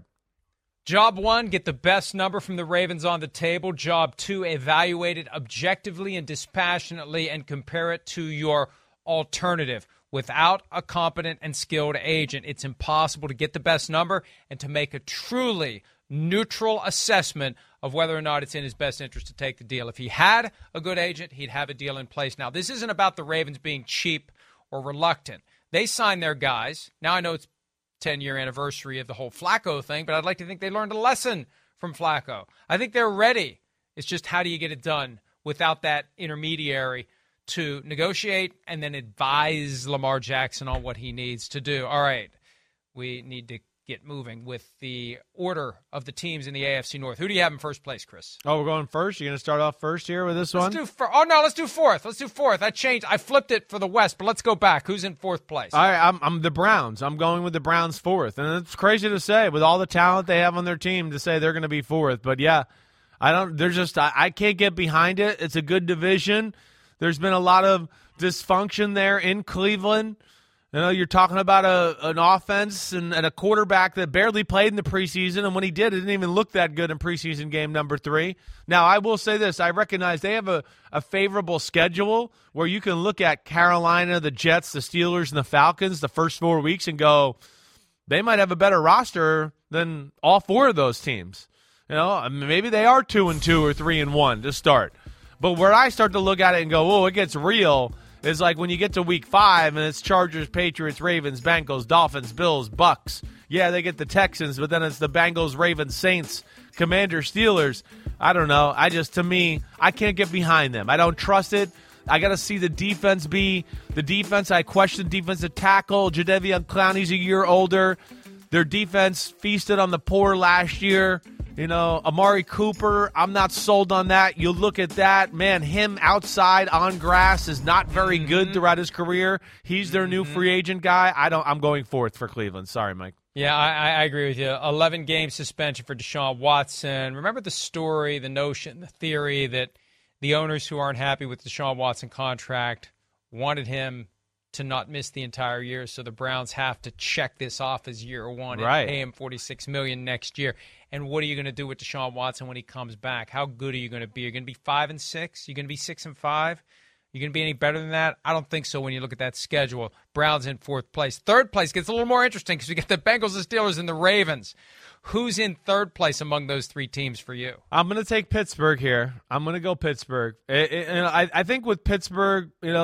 Job one, get the best number from the Ravens on the table. Job two, evaluate it objectively and dispassionately and compare it to your alternative. Without a competent and skilled agent, it's impossible to get the best number and to make a truly neutral assessment of whether or not it's in his best interest to take the deal. If he had a good agent, he'd have a deal in place. Now, this isn't about the Ravens being cheap or reluctant. They signed their guys. Now, I know it's ten-year anniversary of the whole Flacco thing, but I'd like to think they learned a lesson from Flacco. I think they're ready. It's just how do you get it done without that intermediary to negotiate and then advise Lamar Jackson on what he needs to do. All right, we need to get moving with the order of the teams in the A F C North. Who do you have in first place, Chris? Oh, we're going first? You're going to start off first here with this let's one? Do fir- oh, no, let's do fourth. Let's do fourth. I changed. I flipped it for the West, but let's go back. Who's in fourth place? All right, I'm, I'm the Browns. I'm going with the Browns fourth. And it's crazy to say, with all the talent they have on their team, to say they're going to be fourth. But, yeah, I don't. They're just I, I can't get behind it. It's a good division. There's been a lot of dysfunction there in Cleveland. You know, you're talking about a an offense and, and a quarterback that barely played in the preseason, and when he did, it didn't even look that good in preseason game number three. Now, I will say this. I recognize they have a, a favorable schedule where you can look at Carolina, the Jets, the Steelers, and the Falcons the first four weeks and go, they might have a better roster than all four of those teams. You know, maybe they are two and two or three and one to start. But where I start to look at it and go, oh, it gets real, is like when you get to week five and it's Chargers, Patriots, Ravens, Bengals, Dolphins, Bills, Bucks. Yeah, they get the Texans, but then it's the Bengals, Ravens, Saints, Commanders, Steelers. I don't know. I just, to me, I can't get behind them. I don't trust it. I got to see the defense be the defense. I question defensive tackle. Jadeveon Clowney's a year older. Their defense feasted on the poor last year. You know, Amari Cooper, I'm not sold on that. You look at that, man, him outside on grass is not very mm-hmm. good throughout his career. He's their mm-hmm. new free agent guy. I don't I'm going fourth for Cleveland. Sorry, Mike. Yeah, I, I agree with you. eleven game suspension for Deshaun Watson. Remember the story, the notion, the theory that the owners who aren't happy with the Deshaun Watson contract wanted him to not miss the entire year, so the Browns have to check this off as year one right. and pay him forty-six million dollars next year. And what are you going to do with Deshaun Watson when he comes back? How good are you going to be? You're going to be five and six? You're going to be six and five? You're going to be any better than that? I don't think so when you look at that schedule. Browns in fourth place. Third place gets a little more interesting because we get the Bengals, the Steelers, and the Ravens. Who's in third place among those three teams for you? I'm going to take Pittsburgh here. I'm going to go Pittsburgh. It, it, you know, I, I think with Pittsburgh, you know,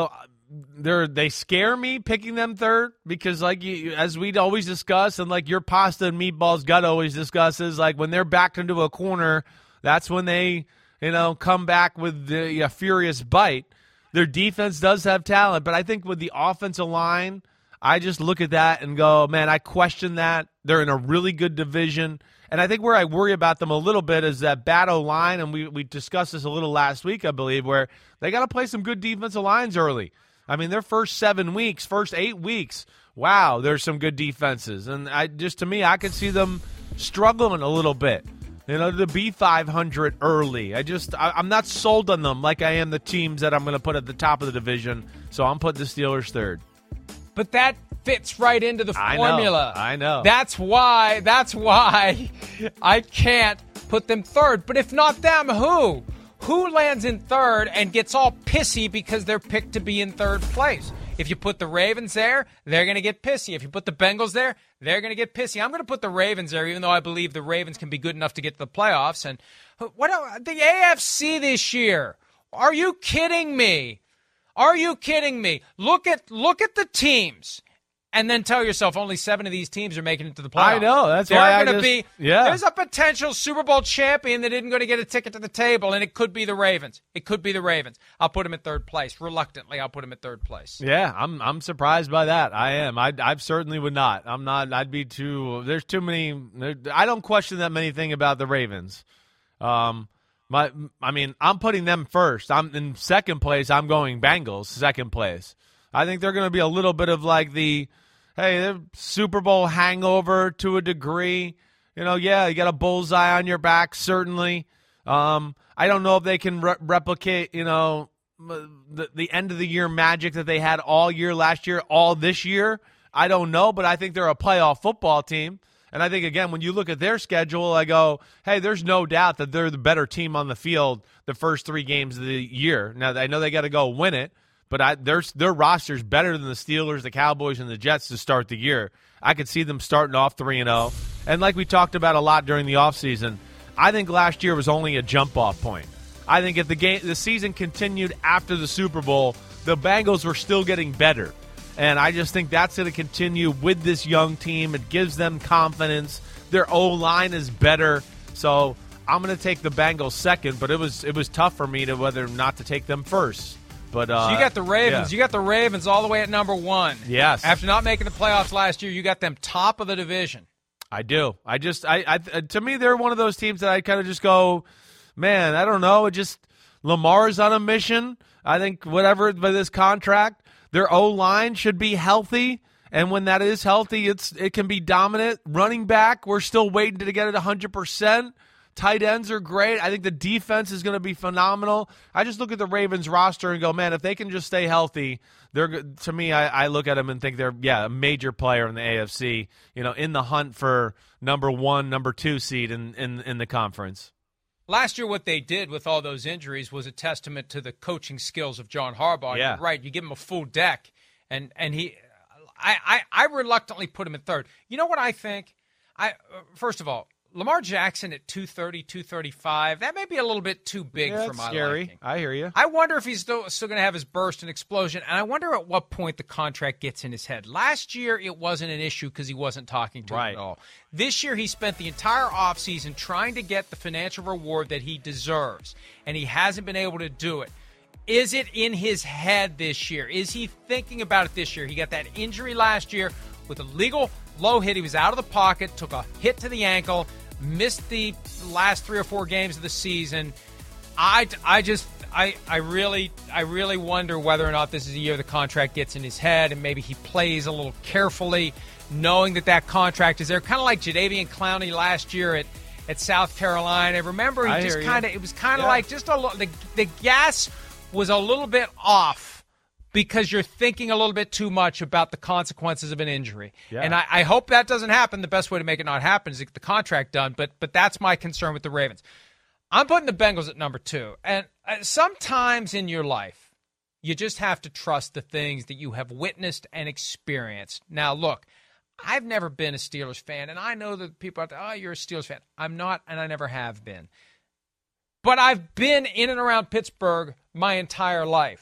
they're they scare me picking them third because, like you, as we'd always discuss, and like your pasta and meatballs gut always discusses, like when they're backed into a corner, that's when they, you know, come back with the, a furious bite. Their defense does have talent, but I think with the offensive line, I just look at that and go, man, I question that. They're in a really good division. And I think where I worry about them a little bit is that bad O-line, and we, we discussed this a little last week, I believe, where they got to play some good defensive lines early. I mean, their first seven weeks, first eight weeks, wow, there's some good defenses. And I just, to me, I could see them struggling a little bit, you know, to be five hundred early. I just, I, I'm not sold on them like I am the teams that I'm going to put at the top of the division. So I'm putting the Steelers third. But that fits right into the formula. I know. I know. That's why, that's why I can't put them third. But if not them, who? Who lands in third and gets all pissy because they're picked to be in third place? If you put the Ravens there, they're going to get pissy. If you put the Bengals there, they're going to get pissy. I'm going to put the Ravens there, even though I believe the Ravens can be good enough to get to the playoffs. And what the A F C this year? Are you kidding me? Are you kidding me? Look at look at the teams. And then tell yourself only seven of these teams are making it to the playoffs. I know. That's They're why I gonna just, be, yeah. There's a potential Super Bowl champion that isn't going to get a ticket to the table, and it could be the Ravens. It could be the Ravens. I'll put them in third place. Reluctantly, I'll put them in third place. Yeah, I'm I'm surprised by that. I am. I I certainly would not. I'm not. I'd be too. There's too many. There, I don't question that many things about the Ravens. Um, my I mean, I'm putting them first. I'm in second place. I'm going Bengals second place. I think they're going to be a little bit of like the. Hey, they're Super Bowl hangover to a degree. You know, yeah, you got a bullseye on your back, certainly. Um, I don't know if they can re- replicate, you know, the, the end-of-the-year magic that they had all year last year, all this year. I don't know, but I think they're a playoff football team. And I think, again, when you look at their schedule, I go, hey, there's no doubt that they're the better team on the field the first three games of the year. Now, I know they got to go win it. But I, their, their roster's better than the Steelers, the Cowboys, and the Jets to start the year. I could see them starting off three and oh. And like we talked about a lot during the offseason, I think last year was only a jump-off point. I think if the game, the season continued after the Super Bowl, the Bengals were still getting better. And I just think that's going to continue with this young team. It gives them confidence. Their O-line is better. So I'm going to take the Bengals second, but it was it was tough for me to whether or not to take them first. But uh, so you got the Ravens. Yeah. You got the Ravens all the way at number one. Yes. After not making the playoffs last year, you got them top of the division. I do. I just, I, I to me, they're one of those teams that I kind of just go, man, I don't know. It just Lamar's on a mission. I think whatever by this contract, their O-line should be healthy, and when that is healthy, it's it can be dominant. Running back, we're still waiting to get it one hundred percent. Tight ends are great. I think the defense is going to be phenomenal. I just look at the Ravens roster and go, man, if they can just stay healthy, they're to me, I, I look at them and think they're, yeah, a major player in the A F C, you know, in the hunt for number one, number two seed in, in, in the conference. Last year, what they did with all those injuries was a testament to the coaching skills of John Harbaugh. Yeah. You're right. You give him a full deck, and, and he I, I, I reluctantly put him in third. You know what I think? I First of all, Lamar Jackson at two thirty, two thirty-five, that may be a little bit too big yeah, for my scary. liking. I hear you. I wonder if he's still, still going to have his burst and explosion, and I wonder at what point the contract gets in his head. Last year, it wasn't an issue because he wasn't talking to right. him at all. This year, he spent the entire offseason trying to get the financial reward that he deserves, and he hasn't been able to do it. Is it in his head this year? Is he thinking about it this year? He got that injury last year with a legal low hit. He was out of the pocket, took a hit to the ankle, missed the last three or four games of the season. I, I just I, I really I really wonder whether or not this is a year the contract gets in his head and maybe he plays a little carefully, knowing that that contract is there. Kind of like Jadeveon Clowney last year at, at South Carolina. Remember, he I just kind of it was kind of yeah. like just a the the gas was a little bit off. Because you're thinking a little bit too much about the consequences of an injury. Yeah. And I, I hope that doesn't happen. The best way to make it not happen is to get the contract done. But but that's my concern with the Ravens. I'm putting the Bengals at number two. And uh, sometimes in your life, you just have to trust the things that you have witnessed and experienced. Now, look, I've never been a Steelers fan. And I know that people are, oh, you're a Steelers fan. I'm not, and I never have been. But I've been in and around Pittsburgh my entire life.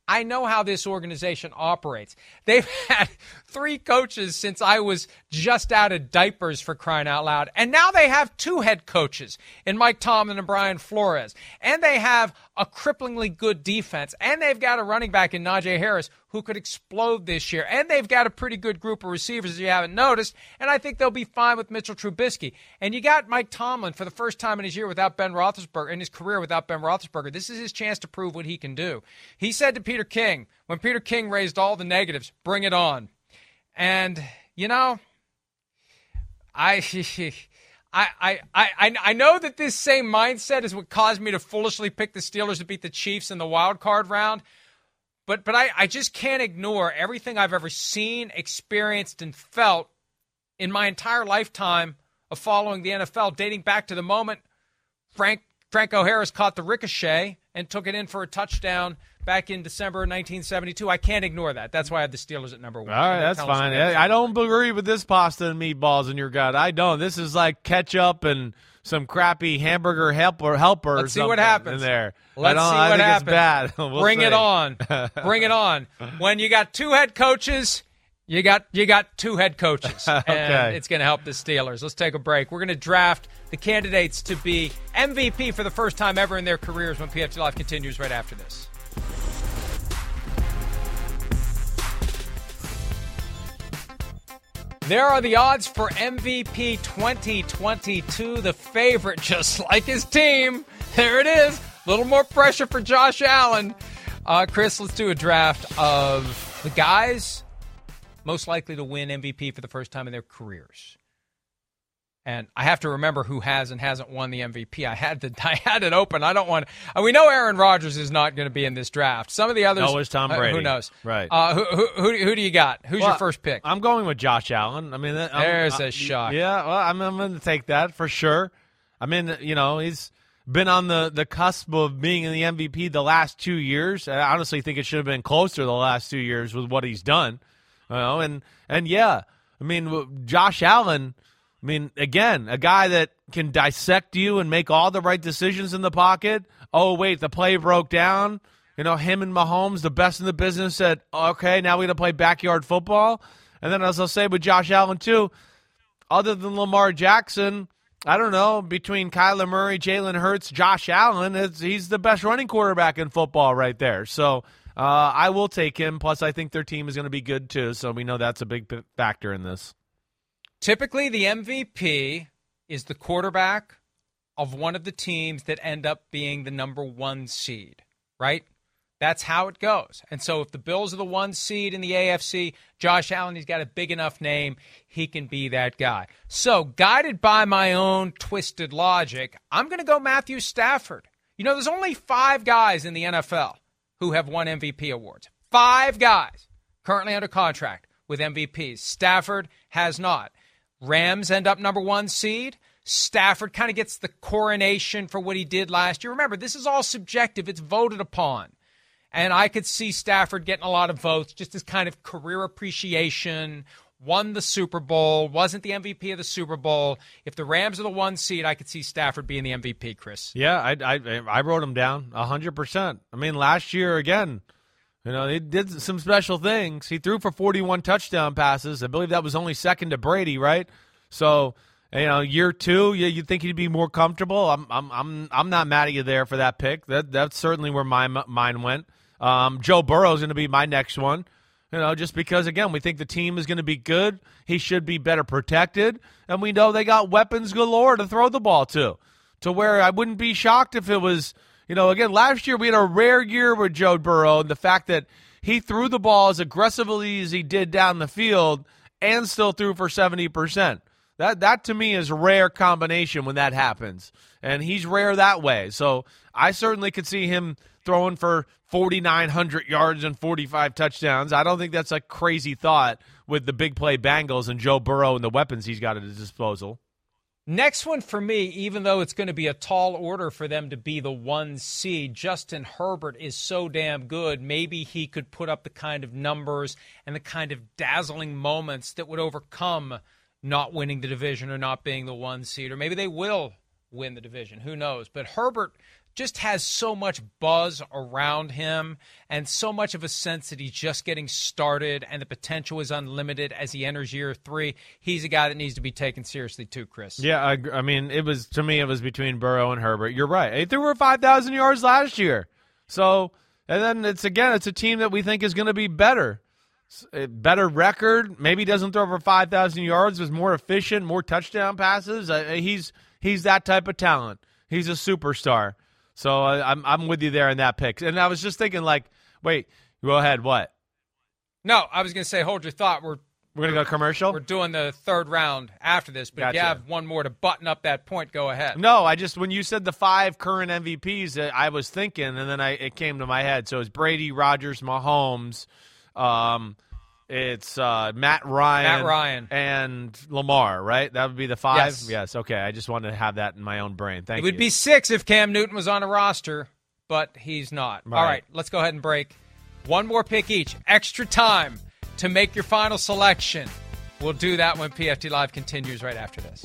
I know how this organization operates. They've had three coaches since I was just out of diapers, for crying out loud. And now they have two head coaches in Mike Tomlin and Brian Flores. And they have a cripplingly good defense. And they've got a running back in Najee Harris who could explode this year. And they've got a pretty good group of receivers, if you haven't noticed. And I think they'll be fine with Mitchell Trubisky. And you got Mike Tomlin for the first time in his year without Ben Roethlisberger, in his career without Ben Roethlisberger. This is his chance to prove what he can do. He said to Peter King, when Peter King raised all the negatives, bring it on. And, you know, I... I, I, I, I know that this same mindset is what caused me to foolishly pick the Steelers to beat the Chiefs in the wild card round. But but I, I just can't ignore everything I've ever seen, experienced, and felt in my entire lifetime of following the N F L, dating back to the moment Frank Franco Harris caught the ricochet and took it in for a touchdown back in December of nineteen seventy-two. I can't ignore that. That's why I have the Steelers at number one. All right, that's fine. I don't agree with this pasta and meatballs in your gut. I don't. This is like ketchup and some crappy hamburger helper helper. Let's see what happens in there. Let's I see I what think happens. It's bad. We'll Bring see. it on. Bring it on. When you got two head coaches, you got you got two head coaches, and Okay. it's going to help the Steelers. Let's take a break. We're going to draft the candidates to be M V P for the first time ever in their careers when P F T Live continues right after this. There are the odds for M V P twenty twenty-two, the favorite, just like his team. There it is. A little more pressure for Josh Allen. Uh, Chris, let's do a draft of the guys most likely to win M V P for the first time in their careers. And I have to remember who has and hasn't won the M V P. I had to, I had it open. I don't want. Uh, we know Aaron Rodgers is not going to be in this draft. Some of the others. No, it's Tom uh, Brady. who knows? Right. Uh, who, who, who, who do you got? Who's Well, your first pick? I'm going with Josh Allen. I mean, I'm, There's I- a shock. Yeah, well, I'm, I'm going to take that for sure. I mean, you know, he's been on the, the cusp of being in the M V P the last two years. I honestly think it should have been closer the last two years with what he's done. You know, and and yeah, I mean, Josh Allen. I mean, again, a guy that can dissect you and make all the right decisions in the pocket. Oh, wait, the play broke down. You know, him and Mahomes, the best in the business, said, okay, now we're going to play backyard football. And then, as I'll say with Josh Allen, too, other than Lamar Jackson, I don't know, between Kyler Murray, Jalen Hurts, Josh Allen, it's, he's the best running quarterback in football right there. So uh, I will take him. Plus, I think their team is going to be good, too. So we know that's a big p- factor in this. Typically, the M V P is the quarterback of one of the teams that end up being the number one seed, right? That's how it goes. And so if the Bills are the one seed in the A F C, Josh Allen, he's got a big enough name, he can be that guy. So guided by my own twisted logic, I'm going to go Matthew Stafford. You know, there's only five guys in the N F L who have won M V P awards. Five guys currently under contract with M V Ps. Stafford has not. Rams end up number one seed. Stafford kind of gets the coronation for what he did last year. Remember, this is all subjective. It's voted upon. And I could see Stafford getting a lot of votes just as kind of career appreciation, won the Super Bowl, wasn't the M V P of the Super Bowl. If the Rams are the one seed, I could see Stafford being the M V P, Chris. Yeah, I I, I wrote him down one hundred percent. I mean, last year, again, you know, he did some special things. He threw for forty-one touchdown passes. I believe that was only second to Brady, right? So, you know, year two, you you think he'd be more comfortable. I'm I'm I'm I'm not mad at you there for that pick. That that's certainly where my mine went. Um, Joe Burrow is going to be my next one. You know, just because again we think the team is going to be good. He should be better protected, and we know they got weapons galore to throw the ball to. To where I wouldn't be shocked if it was. You know, again, last year we had a rare year with Joe Burrow, and the fact that he threw the ball as aggressively as he did down the field and still threw for seventy percent. That, that to me, is a rare combination when that happens, and he's rare that way. So I certainly could see him throwing for forty-nine hundred yards and forty-five touchdowns. I don't think that's a crazy thought with the big play Bengals and Joe Burrow and the weapons he's got at his disposal. Next one for me, even though it's going to be a tall order for them to be the one seed, Justin Herbert is so damn good. Maybe he could put up the kind of numbers and the kind of dazzling moments that would overcome not winning the division or not being the one seed. Or maybe they will win the division. Who knows? But Herbert, just has so much buzz around him and so much of a sense that he's just getting started and the potential is unlimited as he enters year three. He's a guy that needs to be taken seriously too, Chris. Yeah, I, I mean, it was to me, it was between Burrow and Herbert. You're right. They threw for five thousand yards last year. So, and then it's, again, it's a team that we think is going to be better. Better record, maybe doesn't throw for five thousand yards, was more efficient, more touchdown passes. Uh, he's he's that type of talent. He's a superstar. So uh, I'm I'm with you there in that pick. And I was just thinking, like, wait, go ahead, what? No, I was going to say, hold your thought. We're We're going to go commercial? We're doing the third round after this, but Gotcha. if you have one more to button up that point, go ahead. No, I just, when you said the five current M V Ps, uh, I was thinking, and then I it came to my head. So it's Brady, Rodgers, Mahomes, um, it's uh, Matt Ryan, Matt Ryan, and Lamar, right? That would be the five? Yes. Yes, okay. I just wanted to have that in my own brain. Thank it you. would be six if Cam Newton was on a roster, but he's not. Right. All right, let's go ahead and break. One more pick each. Extra time to make your final selection. We'll do that when P F T Live continues right after this.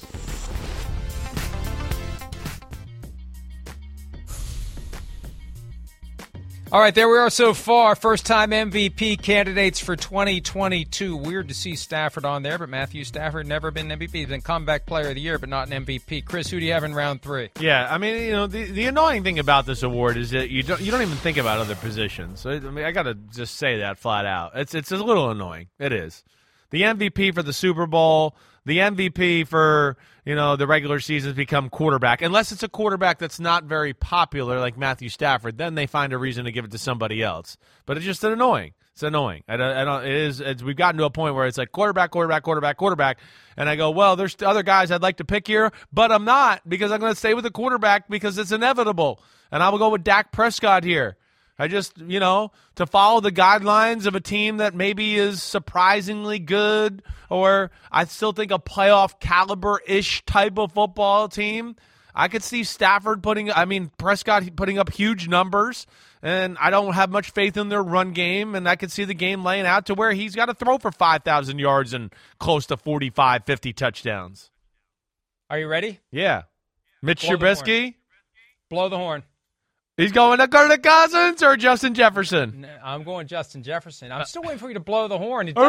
All right, there we are so far. First-time M V P candidates for twenty twenty-two. Weird to see Stafford on there, but Matthew Stafford never been an M V P. He's been comeback player of the year, but not an M V P. Chris, who do you have in round three? Yeah, I mean, you know, the, the annoying thing about this award is that you don't you don't even think about other positions. So, I mean, I got to just say that flat out. It's it's a little annoying. It is. The M V P for the Super Bowl, the M V P for, you know, the regular seasons become quarterback. Unless it's a quarterback that's not very popular like Matthew Stafford, then they find a reason to give it to somebody else. But it's just annoying. It's annoying. I don't, I don't, it is, it's, we've gotten to a point where it's like quarterback, quarterback, quarterback, quarterback. And I go, well, there's other guys I'd like to pick here, but I'm not because I'm going to stay with the quarterback because it's inevitable. And I will go with Dak Prescott here. I just, you know, to follow the guidelines of a team that maybe is surprisingly good, or I still think a playoff caliber-ish type of football team. I could see Stafford putting, I mean, Prescott putting up huge numbers, and I don't have much faith in their run game, and I could see the game laying out to where he's got to throw for five thousand yards and close to forty-five, fifty touchdowns. Are you ready? Yeah. Mitch Blow the Trubisky? horn. Blow the horn. He's going to Kirk Cousins or Justin Jefferson? No, I'm going Justin Jefferson. I'm still waiting for you to blow the horn. It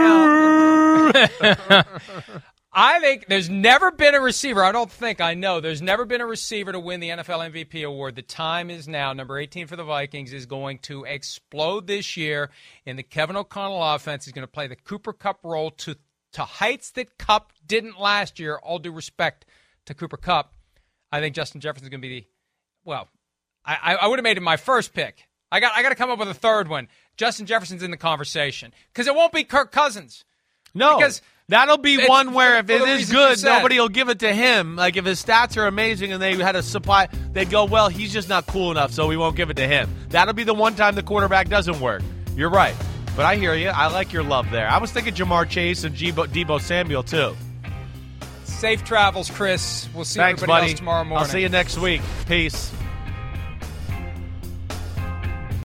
doesn't count. I think there's never been a receiver. I don't think I know. There's never been a receiver to win the N F L M V P award. The time is now. Number eighteen for the Vikings is going to explode this year in the Kevin O'Connell offense. He's going to play the Cooper Kupp role to, to heights that Kupp didn't last year. All due respect to Cooper Kupp. I think Justin Jefferson is going to be the, well, I, I would have made it my first pick. I got I got to come up with a third one. Justin Jefferson's in the conversation because it won't be Kirk Cousins. No, because that'll be one where if for it the is reasons you good, said. nobody will give it to him. Like if his stats are amazing and they had a supply, they'd go, well, he's just not cool enough, so we won't give it to him. That'll be the one time the quarterback doesn't work. You're right. But I hear you. I like your love there. I was thinking Jamar Chase and Debo, Debo Samuel, too. Safe travels, Chris. We'll see Thanks, everybody buddy. else tomorrow morning. I'll see you next week. Peace.